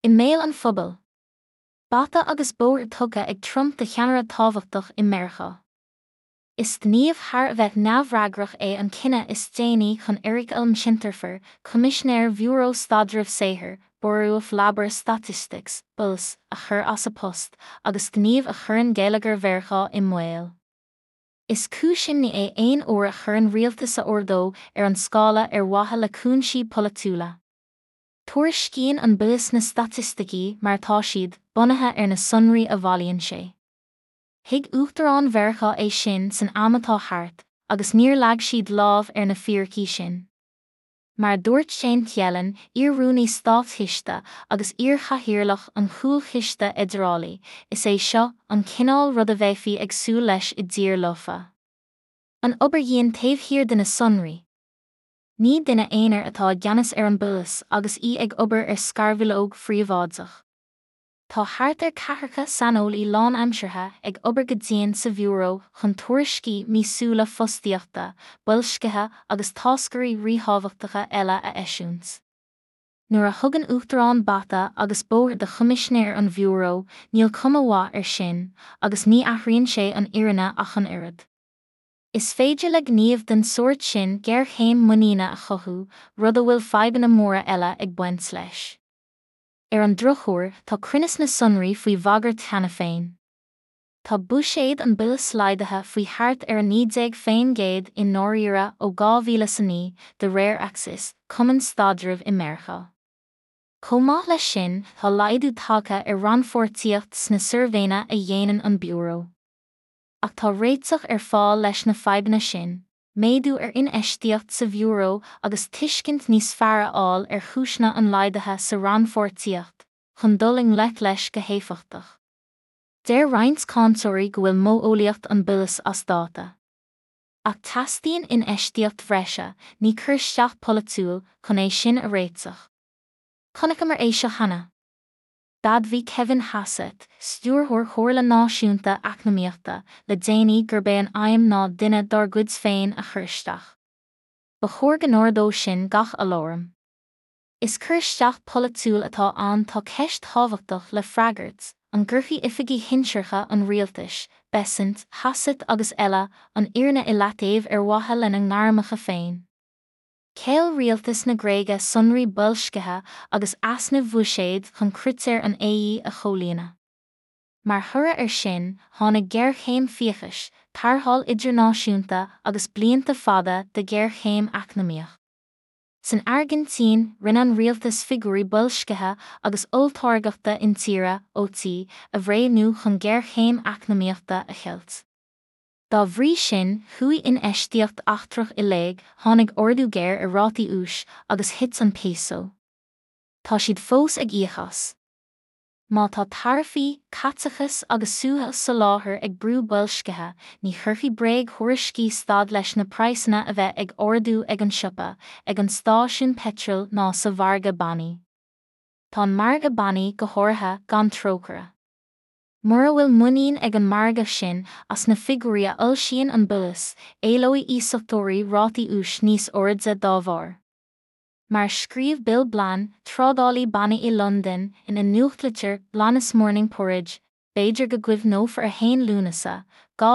I mail an phobal. Bata agus bóir tuga ag trump de cheanara tábhachtach I Mercha. Is níomh thar bheith neamhreagrach an cinenne is déanaí chun Eric Elm Schinterfer, Commissioner Bureau Stadrah Saher, Bureau of Labor Statistics, Bulls, a chur as a post, agus gníomh a churann Gaeilgeoir Mheircheá I Mbaol. Is cúisimní aon uair a churann rialtas a ordó an scála watha le cúnsí polatúla. Tuair scíonn an buas na statisticí mar tá siad bunaithe na sonraí a bhailíonn sé. Thig Uachtarán Mheircheá sin san amatá thart, agus níor leag siad lámh na fíorchaí sin. Mar dúirt sé chealann iarrúnaí stáitthiste agus iarchathíorlach an chúlchiste idireálaí, is é seo an cinál rud a bheith ag súil leis I dtír lofa. An obair dhéon taobhthír de na sonraí. Ní duine éonar atá gceannas an bulas agus ag obair scarmhíleog phríomháideach. Tá thart catharcha sanolaí lán aimsirthe ag obair go dtéann sa bhúró chun tuairiscí mísúla fostaíochta, builscithe agus táscairí ríthábhachtacha eile a eisiúns. Nuair a thugann Uachtarán Bata agus bóthar de Chomisisinéir an bhúró, níl cuma mhaith sin, agus ní athraíonn sé an iarna ach an irid. Is féidir le gníomh den sórt sin gur chéim muína a chothú, rud a bhfuil fadhbanna móra eile ag baint leis. An drochúir tá crinneas na sonraí faoi bhagart cheana féin. Tá buiséad an bulas slaideathe faoi thart an 90 féin géad I nóiríre ó 2009 de réir axis, Cumann Stadrah I Mheircheá. Chomh maith leis sin, tá laghadú tagtha ranfortaíocht sna suirbhéine a dhéanann an búró. Ach tá réiteach fáil leis na fadhbanna sin, méadú inistíocht sa bhúró agus tuiscint níos fearr fháil chúisne an laideathe sa ranfortaíocht, chun dulling leis go héifiachtach. Déir roinnt cánsóirí go bhfuil móolaíocht an bulas as dáta. Ach tastíonn inistíocht bhreise, ní chur isteach polatúil chun é sin a réiteach. Chonaic mar seo hana. Dad bhí Kevin Hassett, stúrthóir chomhairle náisiúnta eacnamaíochta, le déanaí gur bé an aim ná duine dar goods féin a chur isteach. Ba chóir go nóirdó sin gach a lorm. Is chur isteach polatúil atá an tá ceist tábhachtach le freagarts, an ggurthaí oifigí hinsearcha an rialtais, Besant, Hassett agus eile, an iarna I leataobh watha lena ngáirmeacha féin. Céil rialtas na Gréige sonraí builscithe agus asna bhuiséad chun critéir an éí a cholíonna. Mar thura sin, tháinig géarchéim fiachais, tarthall idirnáisiúnta agus blianta fada de géarchéim eacnamaíoch. San Argentín rinneann rialtas figúrí builscithe agus olltáirgeachta in tíre OT a bhréanú chun géarchéim eacnamaíochta a cheilt. Dá bhrí sin, chuaigh inistíocht achtrach I léig, tháinig ordú géir I rátaí ús agus hits an péso. Tá siad fós ag íochas. Má tá tarfaí, catachas agus suasas sa láthair ag brú builscithe, ní chuirfí breig thuairiscí stad leis na praosanna a bheith ag ordú ag an siopa, ag an stáisiún petrol ná sa Marga Bani. Tá Marga Bani go háirithe gan trócara. Mura bhfuil muín ag an marga sin as na figúrí a uilsíonn an bulas, éilóí ísachtóirí rátaí ús níos ordsa dá bharr. Mar scríobh Bill Blann, trádálaí Bani I London, in a nuachtlaitir Blannis Morning Porridge, Beidir go guibh nófar a haon lúnasa,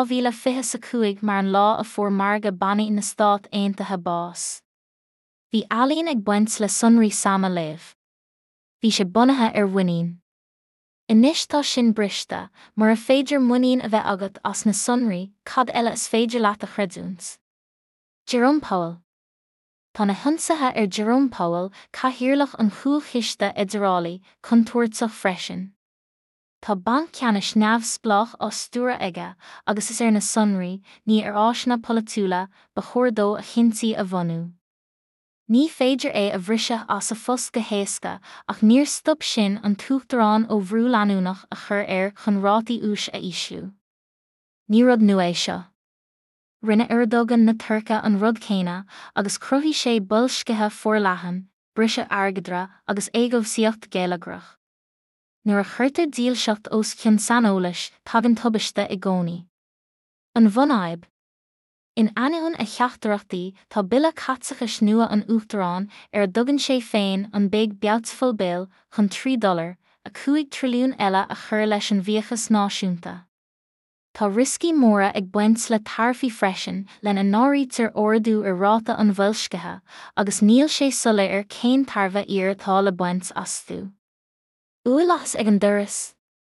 2025 mar an lá a fuair Marga Bani na Stát Aontaithe bás. Bhí ealaíonn ag baint le sonraí sama léamh. Bhí sé bunaithe bhuinín. Inis tá sin briste, mar a féidir muín a bheith agat as na sonraí, cad eile is féidir leat a chreidúns. Jerome Powell. Tá na hionsathe Jerome Powell cathaoirleach an chúlchiste idireálaí chun tuairteach freisin. Tá banc ceannis neamhsplách á stúra aige agus is na sonraí, ní áisina polatúla ba chóirdó a chintí a bhunú. Ní féidir a bhriseadh as a fus go héasca ach níor stop sin an tuachtarán ó bhrú leanúnach a chur chun rátaí ús a ísliú. Ní rud nua é seo. Rinne dogan na Turca an rud céine agus cruthí sé builscithe forleathan, brise airgeadra agus éigomhsaíocht Gaeilgeoirach. Nuair a chuirtear díolseacht os chun sanolais tagann tubaiste I gcónaí. An bhunaib. In aniún a cheachtarachtaí tá billa catsachas nua an Uachtarán dogan sé féin an big beautiful bill chun $3 a 5 trilliún eile a chur leis an bhíochas náisiúnta. Tá riscí móra ag buint le tarfaí freisin len an náirítear ordú ar ráta an bhfuilscithe agus níl sé sula ar cén tarbha iar atá le buint asú. Ualas ag an doras.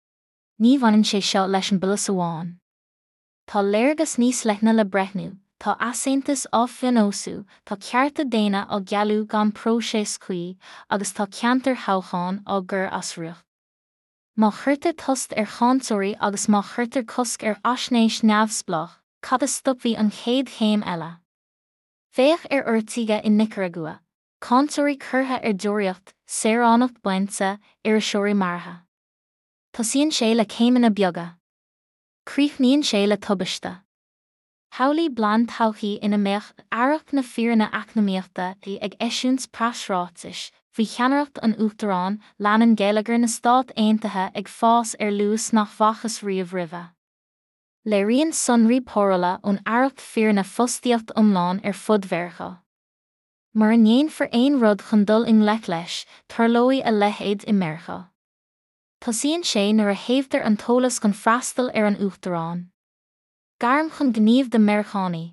Ní bhain sé seo leis an bulas amháin. Tá léargas níos leithne le brethnú, tá asaontas á fionósú, tá cearta déine á gealú gan próisis chuí agus tá ceantar hácháin á gur asrúach. Má chuirtar tost ar chánsóirí agus má chuirtar cosc ar asnéis neamhsplach, cad is stopfaí an chéad chéim eile. Féach ar uirtíige in Nicaragua, cánsóirí curtha ar dúireacht, saoránacht bainte, irisóirí martha. Tosíonn sé le céimeanna beaga. Críochnaíonn sé le tubaiste. Howlaí bland todhchaí ina méach aireacht na fíorna eacnamaíochta ag eisiúns praisrátais, bhí cheannaireacht an Uachtarán leanan Gaeilgeoir na Stát Aontaithe ag fás ar luas nach bhachas riamh roimhe. Léiríonn sonraí pórála ón aireacht fíorna fostaíocht iomlán ar fudmhearcha. Mar an ndéon for aon rud chun dul in lech leis, tarlóí a leithéid i mbearcha. Tosíonn sé nuair a thaobhtar an tolas chun freastal ar an Uachtarán. Garm chun gníomh de Mearchánaí.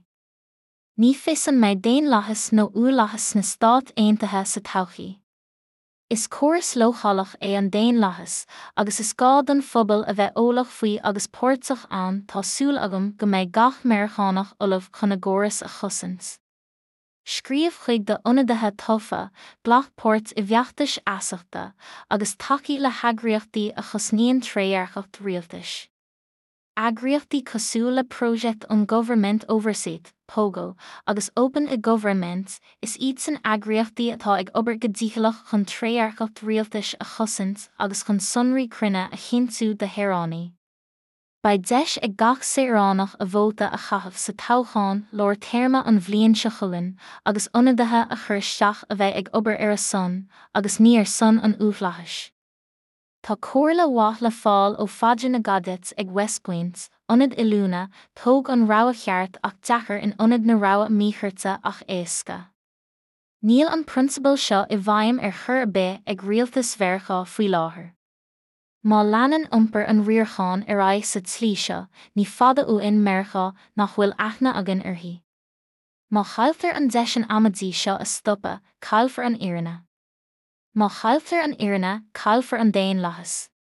Ní fisan méid déan leachas nó uaillachas na Stát Aontaithe sa todhchaí. Is córas lóchalach é an déan leachas, agus is gá don phobal a bheith ólach faoi agus póirteach an tá súil agam go mbeidh gach Mearchánach ulamh chun na gcóras a chosint. Scríobh chuig de ionadaithe tofa, blach póirt I bheachtais easachta, agus tacaí le heagraíochtaí a chosníonn tréarchacht rialtais. Eagraíochtaí cosúil le Project on Government Oversight, POGO, agus Open e-Government, is iad san eagraíochtaí atá ag obair go dtíthileach chun tréarchacht rialtais a chosint agus chun sonraí cruinne a chinntiú de Héireánaí. Ba deis ag gach saoránach a bhóta a chathamh sa toghcháin lóir téarma an bhliain se chulann, agus ionadaithe a chur isteach a bheith ag obair ar a son, agus ní ar son an uaflachais. Tá comhairle wath le fáil ó faidir na Gadet ag West Point, ionad I Luna, tóg an rogha cheart ach deachar in ionad na rogha míchirte ach éasca. Níl an prinsipal seo I bhfeidhm ar chur be ag rialtas mhearcha faoi láthair. Má leanan iompar an riorcháin ar aghaidh sa tlí seo, ní fada uainn mhearcha nach bhfuil aithne agan uirthi. Má chailftar an deisean amadí seo a stoppa, cailfar an Éireanna. Má chailftar an Éireanna, cailfar an déan leachas.